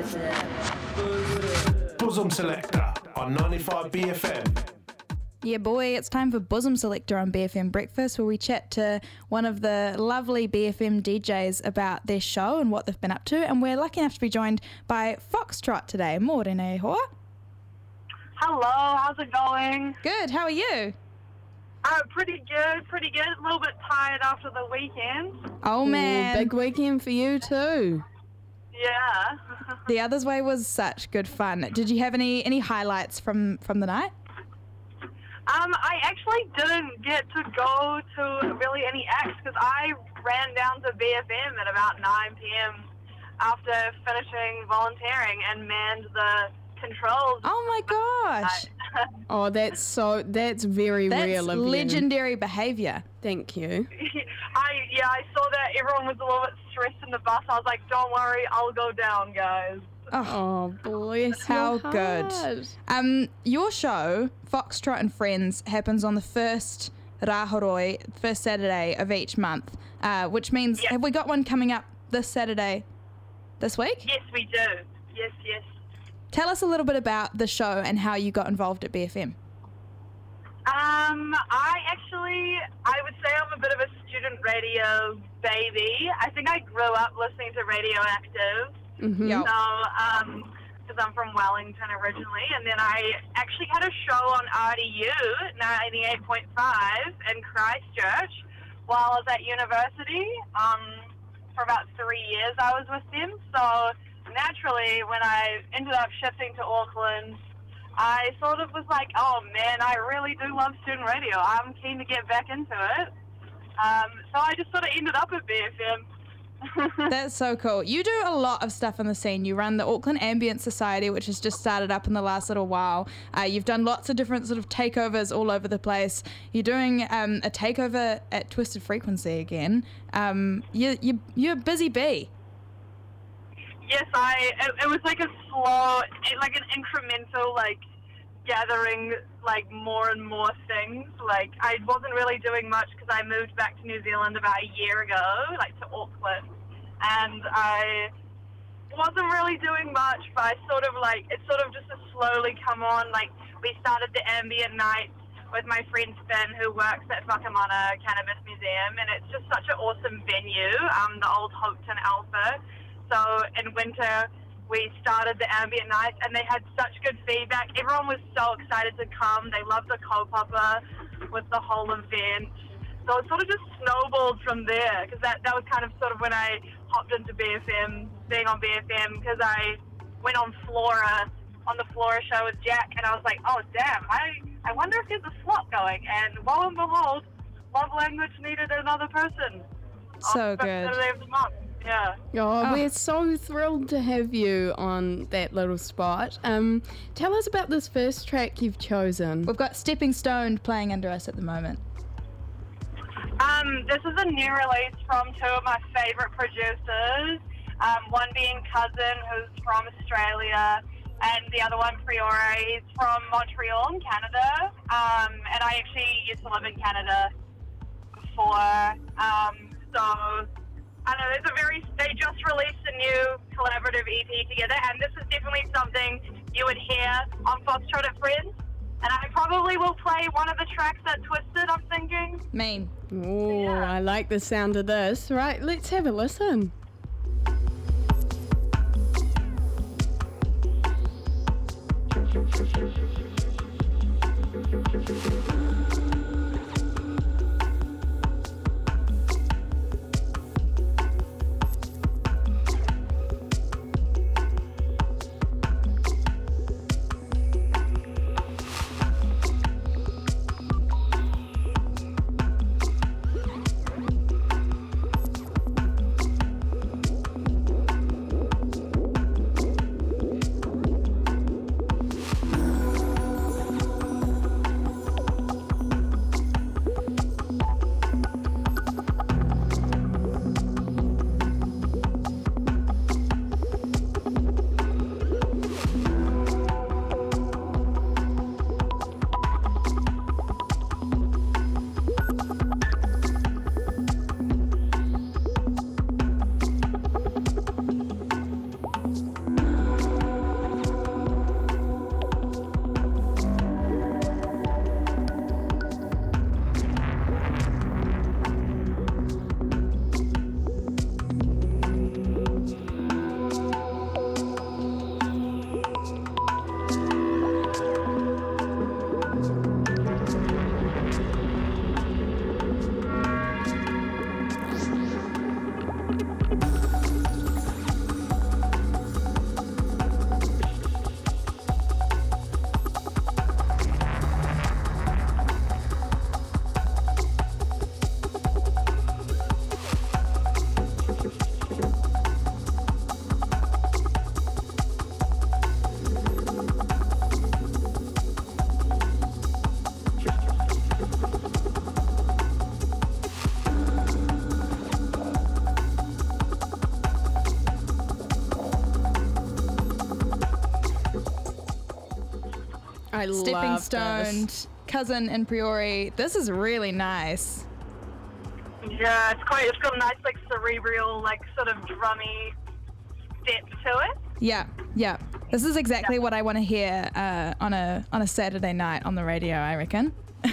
Bosom Selector on 95 BFM. Yeah, boy, it's time for Bosom Selector on BFM Breakfast, where we chat to one of the lovely BFM DJs about their show and what they've been up to. And we're lucky enough to be joined by Foxtrot today. Morena hoa. Hello, how's it going? Good, how are you? Pretty good. A little bit tired after the weekend. Oh, man. Big weekend for you too. Yeah. The Others Way was such good fun. Did you have any highlights from the night? I actually didn't get to go to really any acts because I ran down to BFM at about 9 p.m. after finishing volunteering and manned the controls. Oh my gosh. Oh, that's very real of you. That's legendary behaviour. Thank you. I saw that everyone was a little bit stressed in the bus. I was like, don't worry, I'll go down, guys. Oh, bless How your good. heart. Your show, Foxtrot and Friends, happens on the first Rahoroi, first Saturday of each month, which means, Have we got one coming up this Saturday, this week? Yes, we do. Yes. Tell us a little bit about the show and how you got involved at BFM. I would say I'm a bit of a student radio baby. I think I grew up listening to Radioactive. Mm-hmm. Yep. So, because I'm from Wellington originally, and then I actually had a show on RDU 98.5 in Christchurch while I was at university. For about 3 years I was with them. So naturally, when I ended up shifting to Auckland, I sort of was like, oh man, I really do love student radio. I'm keen to get back into it. So I just sort of ended up at BFM. That's so cool. You do a lot of stuff in the scene. You run the Auckland Ambient Society, which has just started up in the last little while. You've done lots of different sort of takeovers all over the place. You're doing a takeover at Twisted Frequency again. You're a busy bee. Yes, it was like a slow, like an incremental, like, gathering, like, more and more things. Like, I wasn't really doing much because I moved back to New Zealand about a year ago, like, to Auckland. And I wasn't really doing much, but it sort of just slowly come on. Like, we started the ambient nights with my friend Finn, who works at Whakamana Cannabis Museum, and it's just such an awesome venue, the old Hopeton Alpha. So in winter, we started the ambient nights, and they had such good feedback. Everyone was so excited to come. They loved the kaupapa with the whole event. So it sort of just snowballed from there, because that was kind of sort of when I hopped into BFM, being on BFM, because I went on the Flora show with Jack, and I was like, oh, damn, I wonder if there's a slot going. And lo and behold, Love Language needed another person. So on the good. Saturday of the month. Yeah. Oh, we're so thrilled to have you on that little spot. Tell us about this first track you've chosen. We've got Stepping Stone playing under us at the moment. This is a new release from two of my favourite producers, one being Cousin, who's from Australia, and the other one, Priore, he's from Montreal in Canada, and I actually used to live in Canada before, so I don't know, they just released a new collaborative EP together, and this is definitely something you would hear on Foxtrot at Friends. And I probably will play one of the tracks at Twisted, I'm thinking. Mean. Oh, Yeah. I like the sound of this. Right, let's have a listen. I Stepping love Stone, this. Cousin in Priori. This is really nice. Yeah, it's got a nice like cerebral, like sort of drummy step to it. Yeah. This is exactly what I want to hear on a Saturday night on the radio, I reckon.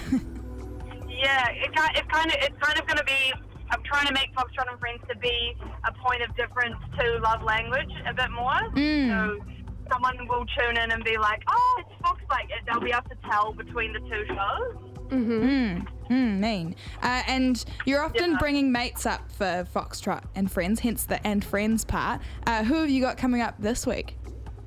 Yeah, it's kind of going to be. I'm trying to make Foxtrot and Friends to be a point of difference to Love Language a bit more. So someone will tune in and be like, "Oh, it's Fox!" Like they'll be able to tell between the two shows. Mean. And you're often Yeah. bringing mates up for Foxtrot and Friends, hence the and Friends part. Who have you got coming up this week?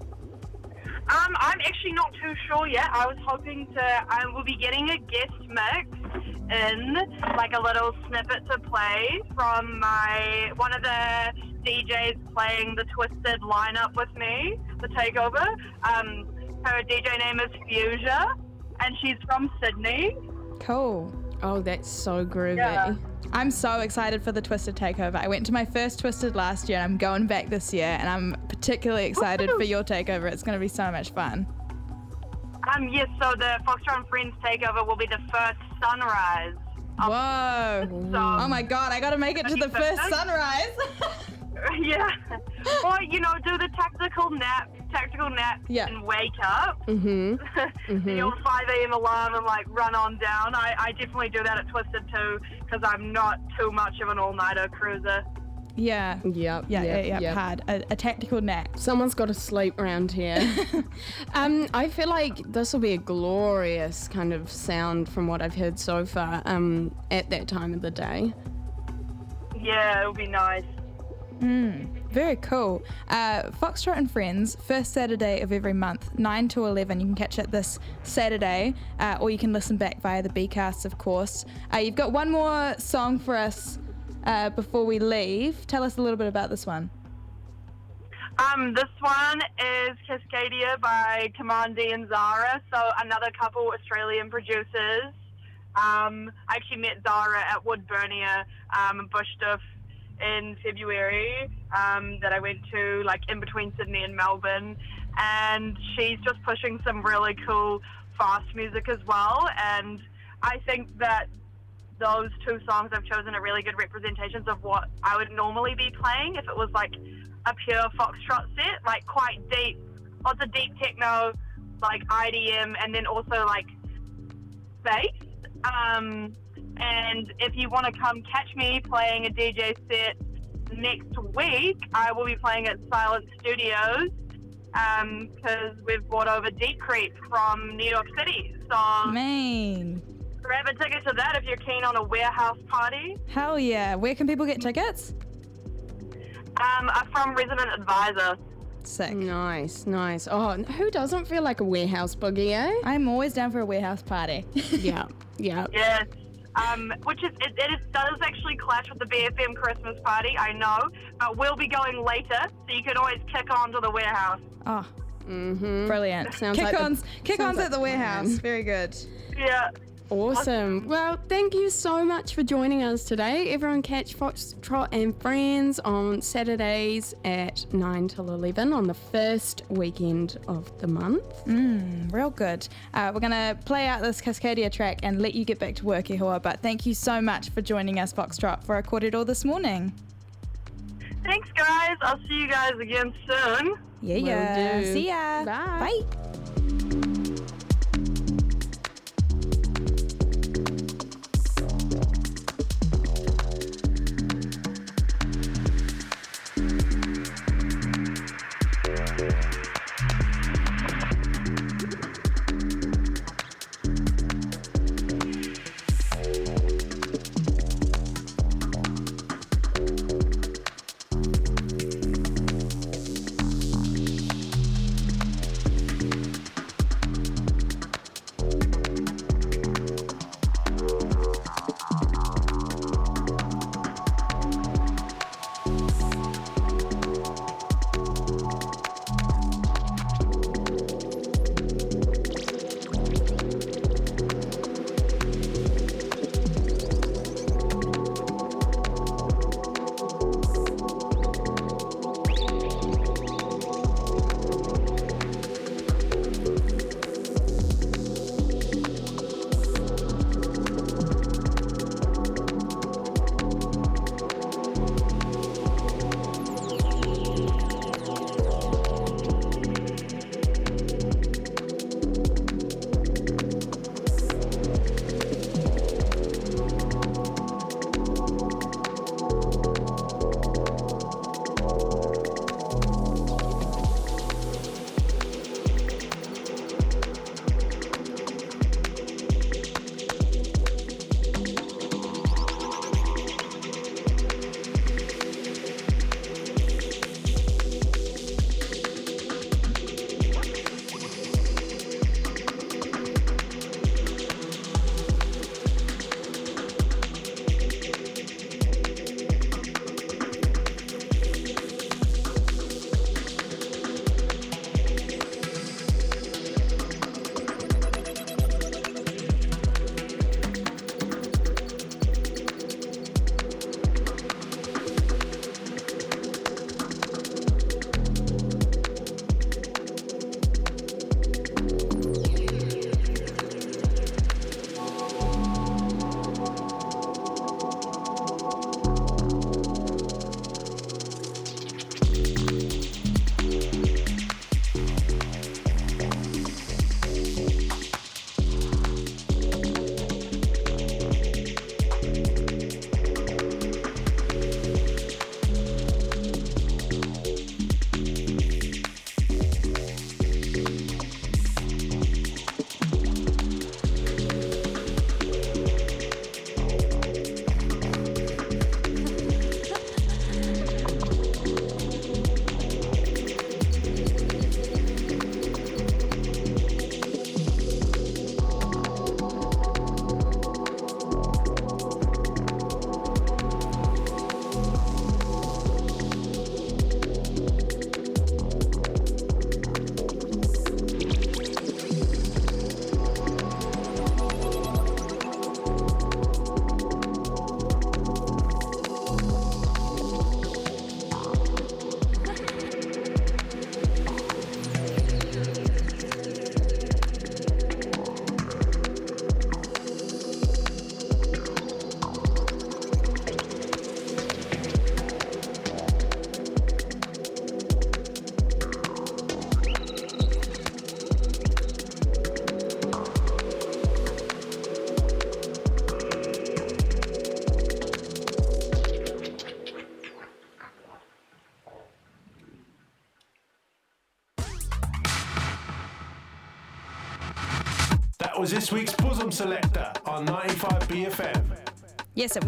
I'm actually not too sure yet. I was hoping to. We'll be getting a guest mix in, like a little snippet to play from one of the DJs playing the Twisted lineup with me, the Takeover. Her DJ name is Fuchsia, and she's from Sydney. Cool. Oh, that's so groovy. Yeah. I'm so excited for the Twisted Takeover. I went to my first Twisted last year and I'm going back this year, and I'm particularly excited for your takeover. It's going to be so much fun. Yes, so the Foxtrot and Friends Takeover will be the first sunrise. Whoa. So, Oh my God, I got to make it to the first sunrise. yeah. Or, do the tactical nap Yeah. and wake up. Your 5 a.m. alarm and run on down. I definitely do that at Twisted too, because I'm not too much of an all-nighter cruiser. Yeah. Yep. Hard. A tactical nap. Someone's got to sleep around here. I feel like this will be a glorious kind of sound from what I've heard so far at that time of the day. Yeah, it'll be nice. Very cool. Foxtrot and Friends, first Saturday of every month, 9 to 11. You can catch it this Saturday, or you can listen back via the Bcasts, of course. You've got one more song for us before we leave. Tell us a little bit about this one. This one is Cascadia by Kamandi and Zara, so another couple Australian producers. I actually met Zara at Woodburnia in Bushdiff in February that I went to, in between Sydney and Melbourne, and she's just pushing some really cool fast music as well, and I think that those two songs I've chosen are really good representations of what I would normally be playing if it was a pure Foxtrot set, quite deep, lots of deep techno, IDM, and then also bass. And if you want to come catch me playing a DJ set next week, I will be playing at Silent Studios because we've brought over Deep Creep from New York City. So Man. grab a ticket to that if you're keen on a warehouse party. Hell yeah. Where can people get tickets? I'm from Resident Advisor. Sick. Nice. Oh, who doesn't feel like a warehouse boogie, eh? I'm always down for a warehouse party. Yeah. Yes. Which it does actually clash with the BFM Christmas party, I know, but we'll be going later, so you can always kick on to the warehouse. Oh, brilliant. Sounds like Kick-ons at the warehouse. Very good. Yeah. Awesome. Well, thank you so much for joining us today. Everyone catch Foxtrot and Friends on Saturdays at 9 till 11 on the first weekend of the month. Real good. We're going to play out this Cascadia track and let you get back to work, Ehua, but thank you so much for joining us, Foxtrot, for a kōrero this morning. Thanks, guys. I'll see you guys again soon. Yeah. Will do. See ya. Bye. Bye. was this week's Bosom Selector on 95 BFM. Yes, it